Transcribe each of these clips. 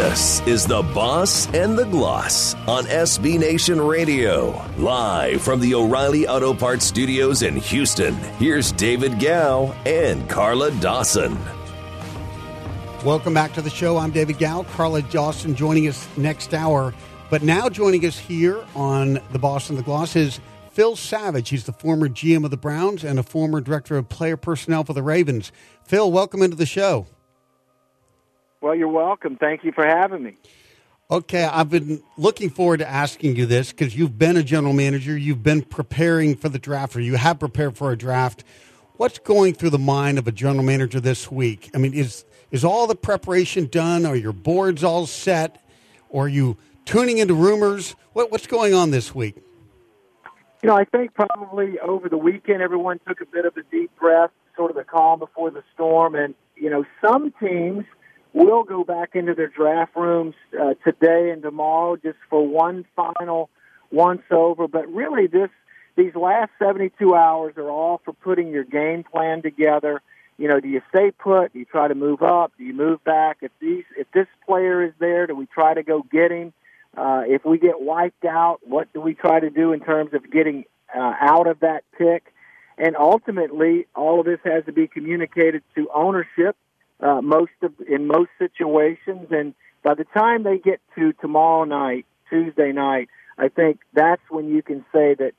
This is The Boss and the Gloss on SB Nation Radio. Live from the O'Reilly Auto Parts Studios in Houston, here's David Gow and Carla Dawson. Welcome back to the show. I'm David Gow. Carla Dawson joining us next hour. But now joining us here on The Boss and the Gloss is Phil Savage. He's the former GM of the Browns and a former director of player personnel for the Ravens. Phil, welcome into the show. Well, you're welcome. Thank you for having me. Okay, I've been looking forward to asking you this because you've been a general manager. You've been preparing for the draft, or you have prepared for a draft. What's going through the mind of a general manager this week? I mean, is all the preparation done? Are your boards all set? Or are you tuning into rumors? What's going on this week? You know, I think probably over the weekend everyone took a bit of a deep breath, sort of the calm before the storm. And, you know, some teams will go back into their draft rooms today and tomorrow just for one final once-over. But really, these last 72 hours are all for putting your game plan together. You know, do you stay put? Do you try to move up? Do you move back? If this player is there, do we try to go get him? If we get wiped out, what do we try to do in terms of getting out of that pick? And ultimately, all of this has to be communicated to ownership in most situations. And by the time they get to tomorrow night, Tuesday night, I think that's when you can say that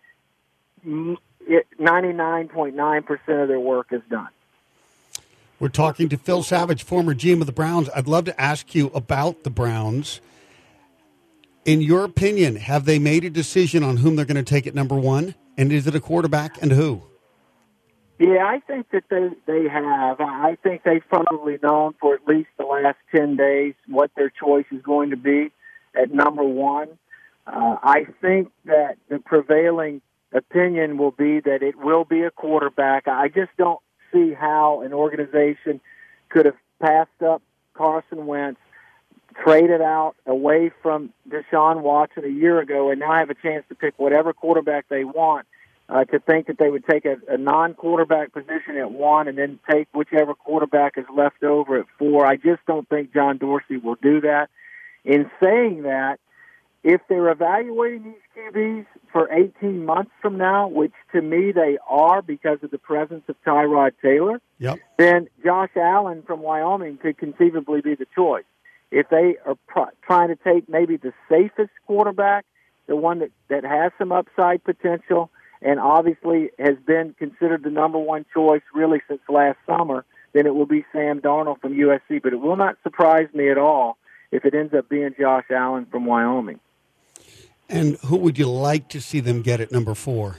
99.9% of their work is done. We're talking to Phil Savage, former GM of the Browns. I'd love to ask you about the Browns. In your opinion, have they made a decision on whom they're going to take at number one? And is it a quarterback, and who? Yeah, I think that they have. I think they've probably known for at least the last 10 days what their choice is going to be at number one. I think that the prevailing opinion will be that it will be a quarterback. I just don't see how an organization could have passed up Carson Wentz, traded out away from Deshaun Watson a year ago, and now have a chance to pick whatever quarterback they want. To think that they would take a non-quarterback position at one and then take whichever quarterback is left over at four. I just don't think John Dorsey will do that. In saying that, if they're evaluating these QBs for 18 months from now, which to me they are because of the presence of Tyrod Taylor, then Josh Allen from Wyoming could conceivably be the choice. If they are trying to take maybe the safest quarterback, the one that has some upside potential, and obviously has been considered the number one choice really since last summer, then it will be Sam Darnold from USC. But it will not surprise me at all if it ends up being Josh Allen from Wyoming. And who would you like to see them get at number four?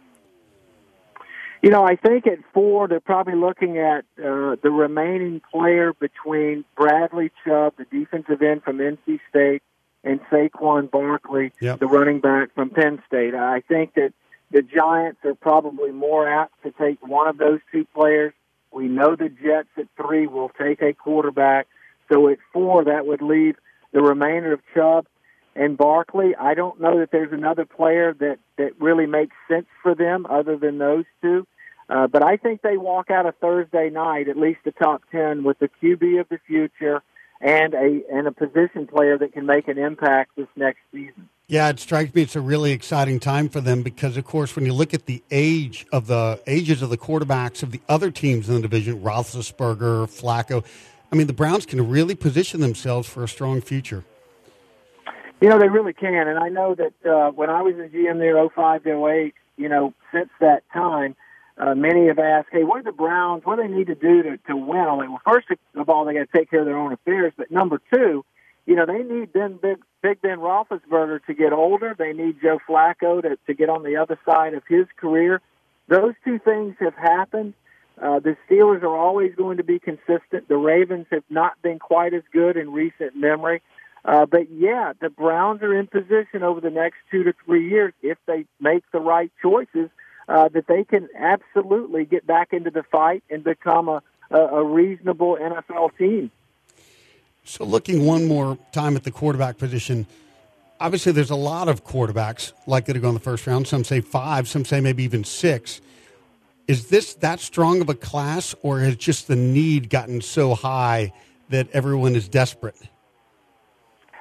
You know, I think at four they're probably looking at the remaining player between Bradley Chubb, the defensive end from NC State, and Saquon Barkley, the running back from Penn State. I think that the Giants are probably more apt to take one of those two players. We know the Jets at three will take a quarterback. So at four, that would leave the remainder of Chubb and Barkley. I don't know that there's another player that really makes sense for them other than those two. But I think they walk out of Thursday night, at least the top 10, with the QB of the future and a position player that can make an impact this next season. Yeah, it strikes me it's a really exciting time for them because, of course, when you look at the ages of the quarterbacks of the other teams in the division, Roethlisberger, Flacco, I mean, the Browns can really position themselves for a strong future. You know, they really can. And I know that when I was in GM there 05 to 08, you know, since that time, many have asked, hey, what do the Browns, what do they need to do to win? I'm like, well, first of all, they got to take care of their own affairs. But number two, you know, they need Big Ben Roethlisberger to get older. They need Joe Flacco to get on the other side of his career. Those two things have happened. The Steelers are always going to be consistent. The Ravens have not been quite as good in recent memory. But, yeah, the Browns are in position over the next 2 to 3 years, if they make the right choices, that they can absolutely get back into the fight and become a reasonable NFL team. So looking one more time at the quarterback position, obviously there's a lot of quarterbacks likely to go in the first round. Some say 5, some say maybe even 6. Is this that strong of a class, or has just the need gotten so high that everyone is desperate?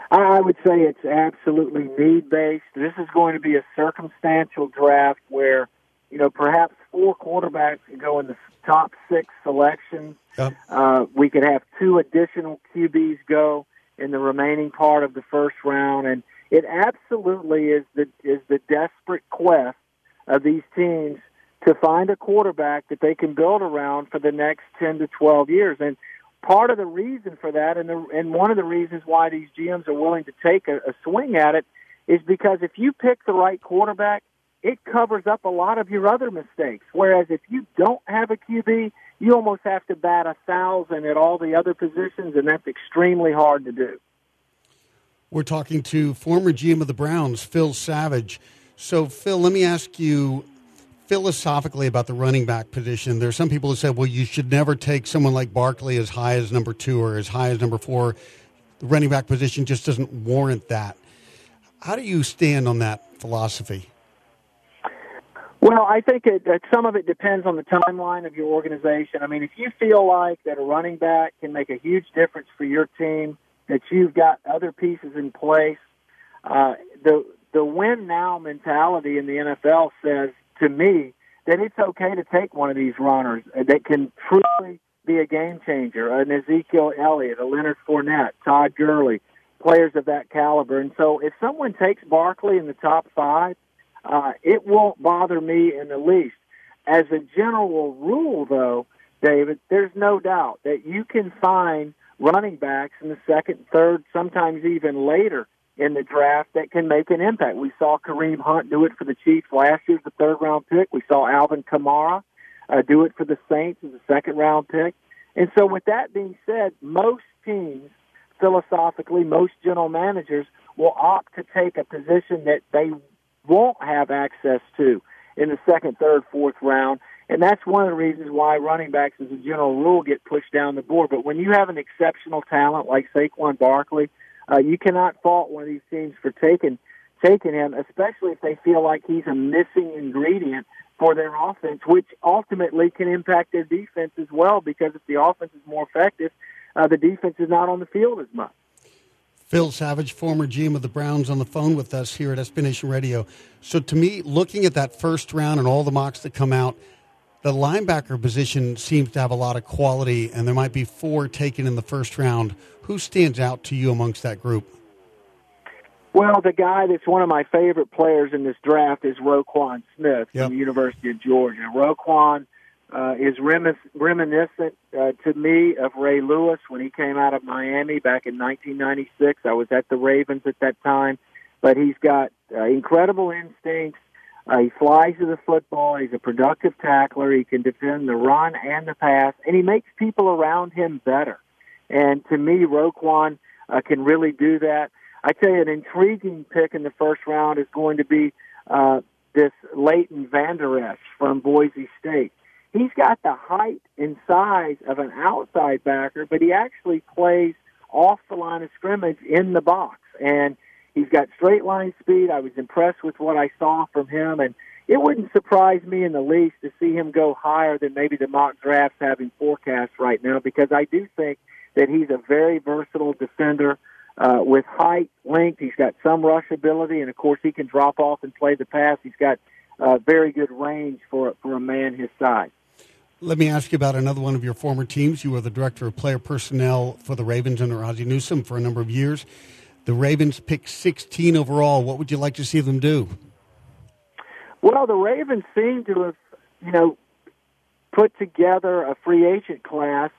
I would say it's absolutely need-based. This is going to be a circumstantial draft where, perhaps 4 quarterbacks could go in the top 6 selections. Yep. We could have 2 additional QBs go in the remaining part of the first round, and it absolutely is the desperate quest of these teams to find a quarterback that they can build around for the next 10 to 12 years. And part of the reason for that, and one of the reasons why these GMs are willing to take a swing at it, is because if you pick the right quarterback, it covers up a lot of your other mistakes. Whereas if you don't have a QB, you almost have to bat 1,000 at all the other positions, and that's extremely hard to do. We're talking to former GM of the Browns, Phil Savage. So, Phil, let me ask you philosophically about the running back position. There are some people who say, well, you should never take someone like Barkley as high as number 2 or as high as number 4. The running back position just doesn't warrant that. How do you stand on that philosophy? Well, I think some of it depends on the timeline of your organization. I mean, if you feel like that a running back can make a huge difference for your team, that you've got other pieces in place, the win-now mentality in the NFL says, to me, that it's okay to take one of these runners that can truly be a game changer, an Ezekiel Elliott, a Leonard Fournette, Todd Gurley, players of that caliber. And so if someone takes Barkley in the top 5, it won't bother me in the least. As a general rule, though, David, there's no doubt that you can find running backs in the 2nd, 3rd, sometimes even later in the draft that can make an impact. We saw Kareem Hunt do it for the Chiefs last year as the 3rd-round pick. We saw Alvin Kamara do it for the Saints as a 2nd-round pick. And so with that being said, most teams, philosophically, most general managers will opt to take a position that they won't have access to in the 2nd, 3rd, 4th round. And that's one of the reasons why running backs, as a general rule, get pushed down the board. But when you have an exceptional talent like Saquon Barkley, you cannot fault one of these teams for taking him, especially if they feel like he's a missing ingredient for their offense, which ultimately can impact their defense as well, because if the offense is more effective, the defense is not on the field as much. Phil Savage, former GM of the Browns, on the phone with us here at SB Nation Radio. So to me, looking at that first round and all the mocks that come out, the linebacker position seems to have a lot of quality, and there might be 4 taken in the first round. Who stands out to you amongst that group? Well, the guy that's one of my favorite players in this draft is Roquan Smith from the University of Georgia. Roquan is reminiscent to me of Ray Lewis when he came out of Miami back in 1996. I was at the Ravens at that time, but he's got incredible instincts. He flies to the football. He's a productive tackler. He can defend the run and the pass, and he makes people around him better. And to me, Roquan can really do that. I tell you, an intriguing pick in the first round is going to be this Leighton Vander Esch from Boise State. He's got the height and size of an outside backer, but he actually plays off the line of scrimmage in the box. And he's got straight line speed. I was impressed with what I saw from him, and it wouldn't surprise me in the least to see him go higher than maybe the mock drafts have him forecast right now, because I do think that he's a very versatile defender with height, length. He's got some rush ability, and, of course, he can drop off and play the pass. He's got very good range for a man his size. Let me ask you about another one of your former teams. You were the director of player personnel for the Ravens under Ozzie Newsome for a number of years. The Ravens picked 16 overall. What would you like to see them do? Well, the Ravens seem to have, put together a free agent class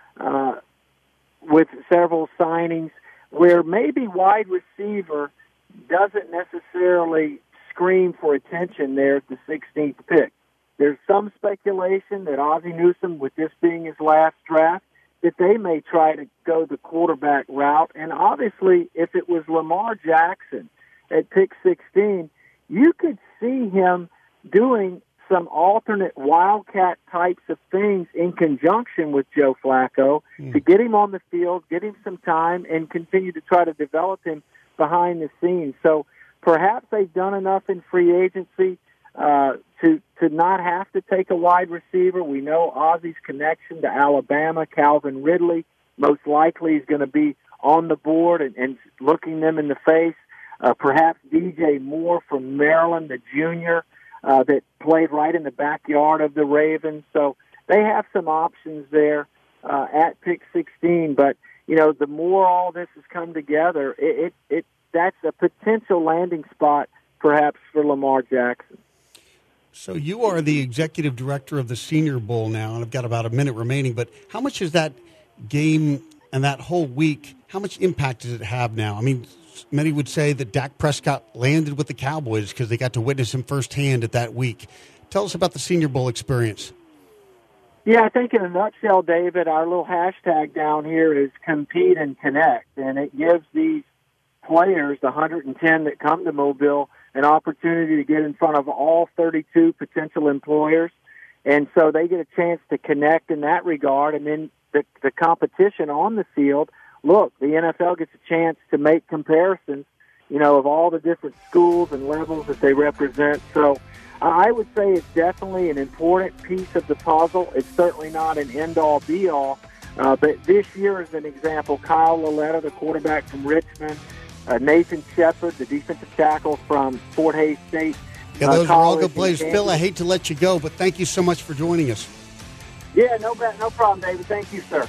with several signings where maybe wide receiver doesn't necessarily scream for attention there at the 16th pick. There's some speculation that Ozzie Newsome, with this being his last draft, that they may try to go the quarterback route. And obviously, if it was Lamar Jackson at pick 16, you could see him doing some alternate Wildcat types of things in conjunction with Joe Flacco to get him on the field, get him some time, and continue to try to develop him behind the scenes. So perhaps they've done enough in free agency to not have to take a wide receiver. We know Ozzie's connection to Alabama. Calvin Ridley most likely is going to be on the board and looking them in the face. Perhaps DJ Moore from Maryland, the junior, that played right in the backyard of the Ravens. So they have some options there at pick 16. But, the more all this has come together, that's a potential landing spot perhaps for Lamar Jackson. So you are the executive director of the Senior Bowl now, and I've got about a minute remaining, but how much is that game and that whole week, how much impact does it have now? I mean, many would say that Dak Prescott landed with the Cowboys because they got to witness him firsthand at that week. Tell us about the Senior Bowl experience. Yeah, I think in a nutshell, David, our little hashtag down here is compete and connect, and it gives these players, the 110 that come to Mobile, an opportunity to get in front of all 32 potential employers. And so they get a chance to connect in that regard. And then the competition on the field, look, the NFL gets a chance to make comparisons, of all the different schools and levels that they represent. So I would say it's definitely an important piece of the puzzle. It's certainly not an end-all, be-all. But this year, as an example, Kyle Laletta, the quarterback from Richmond, Nathan Shepard, the defensive tackle from Fort Hays State. Yeah, those are all good plays. Phil, I hate to let you go, but thank you so much for joining us. Yeah, no problem, David. Thank you, sir.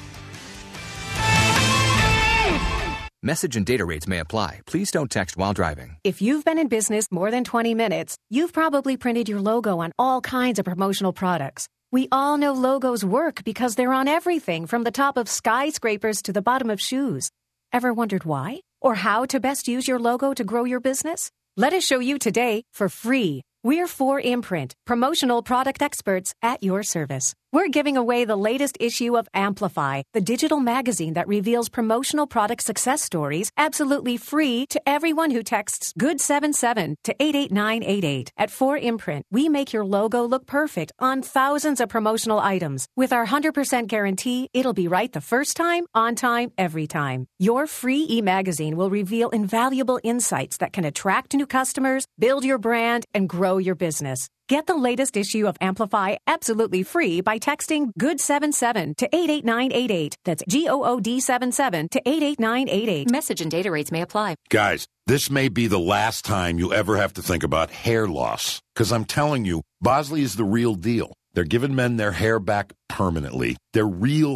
Message and data rates may apply. Please don't text while driving. If you've been in business more than 20 minutes, you've probably printed your logo on all kinds of promotional products. We all know logos work because they're on everything from the top of skyscrapers to the bottom of shoes. Ever wondered why? Or how to best use your logo to grow your business? Let us show you today for free. We're 4imprint, promotional product experts at your service. We're giving away the latest issue of Amplify, the digital magazine that reveals promotional product success stories absolutely free to everyone who texts GOOD77 to 88988. At 4imprint, we make your logo look perfect on thousands of promotional items. With our 100% guarantee, it'll be right the first time, on time, every time. Your free e-magazine will reveal invaluable insights that can attract new customers, build your brand, and grow your business. Get the latest issue of Amplify absolutely free by texting GOOD77 to 88988. That's GOOD77 to 88988. Message and data rates may apply. Guys, this may be the last time you ever have to think about hair loss. Because I'm telling you, Bosley is the real deal. They're giving men their hair back permanently. They're real